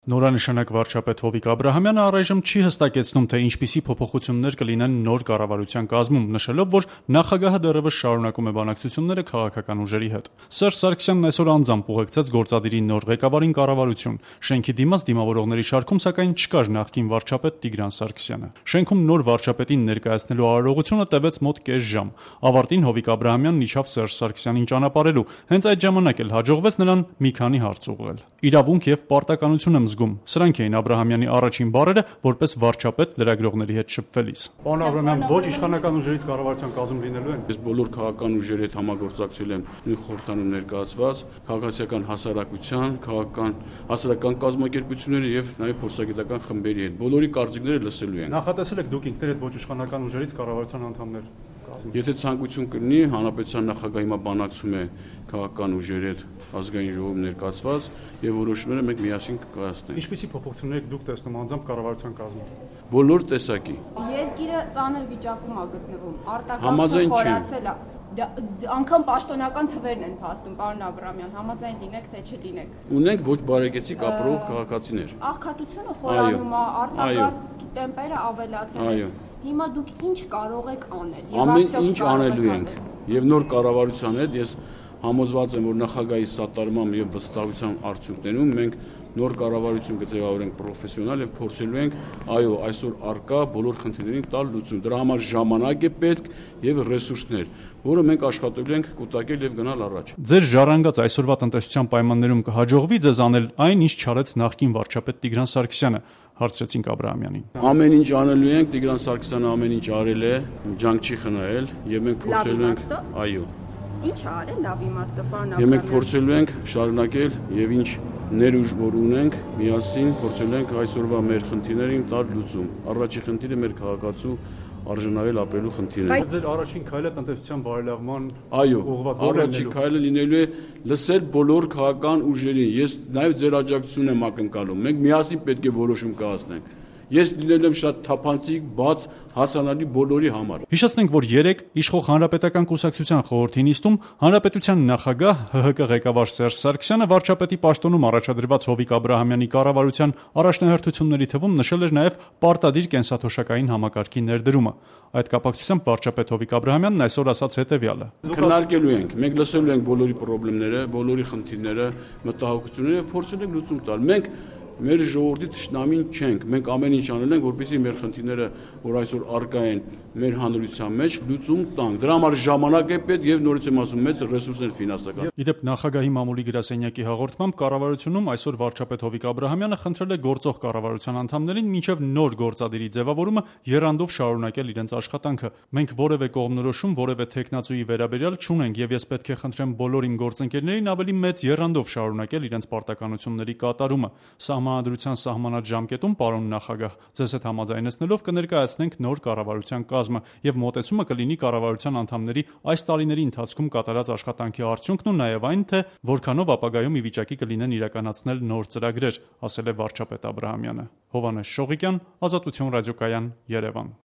Նորանշանակ վարչապետ Հովիկ Աբրահամյանը առայժմ չի հստակեցնում, թե ինչպիսի փոփոխություններ կլինեն նոր կառավարության կազմում, նշելով, որ նախագահը դեռևս շարունակում է բանակցությունները քաղաքական ուժերի հետ։ Սերժ Սարգսյանն այսօր անձամբ ուղեկցեց գործադիրի նոր ղեկավարին կառավարություն։ Շենքի դիմաց դիմավորողների շարքում սակայն չկար նախկին վարչապետ Տիգրան Սարգսյանը։ Շենքում նոր վարչապետին ներկայացնելու արարողությունը տևեց մոտ կես ժամ։ Ավարտին Հովիկ Աբրահամյանն իջավ Սերժ Սարգսյանին ճանապարհելու։ Հենց այդ ժամանակ էլ հաջողվեց նրան մի քանի հարց ուղղել։ Իրավունք եւ պարտականություն եմ զգում։ Սրանք էին Աբրահամյանի առաջին բառերը, որպես վարչապետ լրագրողների հետ շփվելիս։ Պարոն Աբրահամյան, ոչ իշխանական ուժերից կառավարության կազմում լինելու են։ Ես բոլոր քաղաքական ուժերի հետ համագործակցել եմ նույն խորհրդանում ներկայացված քաղաքացիական հասարակության, հասարակական կազմակերպությունների եւ նաեւ փորձագիտական խմբերի հետ։ Բոլորի կարծիքները լսելու են։ Նախատեսել եք դուք ինքներդ ոչ իշխանական ուժերից կառավարության անդամներ կազմել։ Եթե ցանկություն կլինի, հանրապետության նախագահը հիմա բանակցում է քաղաքական ուժերի հետ ազգային ժողովում ներկայացված եւ որոշումները մենք միասին կկայացնենք։ Ինչպիսի փոփոխություններ եք դուք տեսնում անձամբ կառավարության կազմում։ Բոլոր տեսակի։ Երկիրը ծանր վիճակում է գտնվում։ Համաձայն չեմ։ Խորացել է։ Անգամ պաշտոնական թվերն են փաստում, պարոն Աբրահամյան, համաձայն լինեք թե չլինեք։ Ունենք ոչ բարեկեցիկ ապրող քաղաքացիներ։ Աղքատությունը խորանում է, արտակարգ տեմպերը ավելացել են։ Հիմա դուք ինչ կարող եք անել։ Ամեն ինչ անելու ենք։ Եվ նոր կառավարության հետ ես համոզված եմ, որ նախագահի սատարմամբ եւ վստահության արդյունքներում մենք նոր կառավարություն կձևավորենք պրոֆեսիոնալ եւ փորձելու ենք այսօր արկա բոլոր խնդիրներին տալ լուծում։ Դրա համար ժամանակ է պետք եւ ռեսուրսներ, որը մենք աշխատելու ենք կուտակել եւ գնալ առաջ։ Ձեր ժառանգած այսօրվա տնտեսության պայմաններում կհաջողվի ձեզ անել այն, ինչ չարեց նախկին վարչապետ Տիգրան Սարգսյանը, հարցրեցինք Աբրահամյանին։ Ամեն ինչ անելու ենք, Տիգրան Սարգսյանը ամեն ինչ արել է, ջանք չի խնայել եւ մենք փորձելու ենք, Ինչ արել լավ իմաստով, պարոն Աբրահամյան։ Եվ մենք փորձելու ենք շարունակել եւ ինչ ներուժ որ ունենք, միասին փորձելու ենք այսօրվա մեր խնդիրներին տալ լուծում։ Առաջին խնդիրը մեր քաղաքացու արժանավել ապրելու խնդիրն է։ Ձեր առաջին քայլը տնտեսության բարելավման ուղղված առաջին քայլը լինելու է լսել բոլոր քաղաքական ուժերին։ Ես նաեւ ձեր աջակցությունն եմ ակնկալում։ Մենք միասին պետք է որոշում կայացնենք։ Ես լինել եմ շատ թափանցիկ, բաց, հասանելի բոլորի համար։ Հիշեցնենք, որ երեկ իշխող Հանրապետական կուսակցության խորհրդի նիստում Հանրապետության նախագահ ՀՀԿ ղեկավար Սերժ Սարգսյանը վարչապետի պաշտոնում առաջադրված Հովիկ Աբրահամյանի կառավարության առաջնահերթությունների թվում նշել էր նաև պարտադիր կենսաթոշակային համակարգի ներդրումը։ Այդ կապակցությամբ վարչապետ Հովիկ Աբրահամյանն այսօր ասաց հետևյալը. Քննարկելու ենք, մենք լսելու ենք բոլորի խնդիրները, բոլորի խնդիրները, մտահոգությունները եւ փորձելու ենք լուծում տալ։ Մենք մեր ժողովրդի թշնամին չենք, մենք ամեն ինչ անել ենք, որպեսզի մեր խնդիրները, որ այսօր առկա են մեր հանրության մեջ, լուծում տանք։ Դրա համար ժամանակ է պետք եւ նորից եմ ասում, մեծ ռեսուրսներ ֆինանսական։ Իդեպ նախագահի մամուլի գրասենյակի հաղորդմամբ կառավարությունում այսօր վարչապետ Հովիկ Աբրահամյանը խնդրել է գործող կառավարության անդամներին մինչև նոր գործադիրի ձևավորումը եռանդով շարունակել իրենց աշխատանքը։ Մենք որևէ կողմնորոշում, որևէ տեխնացուի վերաբերյալ չունենք եւ ես պետք է խնդրեմ բոլոր իմ գործընկերներին ավելի մեծ եռանդով շարունակել իրենց պարտականությունների կատարումը։ Սահմանադրության սահմանած ժամկետում, պարոն նախագահ, ձեզ հետ համաձայնեցնելով կներկայացնենք նոր կառավարության կազմը եւ մոտեցումը կլինի կառավարության անդամների այս տարիների ընթացքում կատարած աշխատանքի արդյունքն ու նաեւ այն, թե որքանով ապագայում ի վիճակի կլինեն իրականացնել նոր ծրագրեր, ասել է վարչապետ Աբրահամյանը։ Հովհաննես Շողիկյան, Ազատություն ռադիոկայան, Երևան։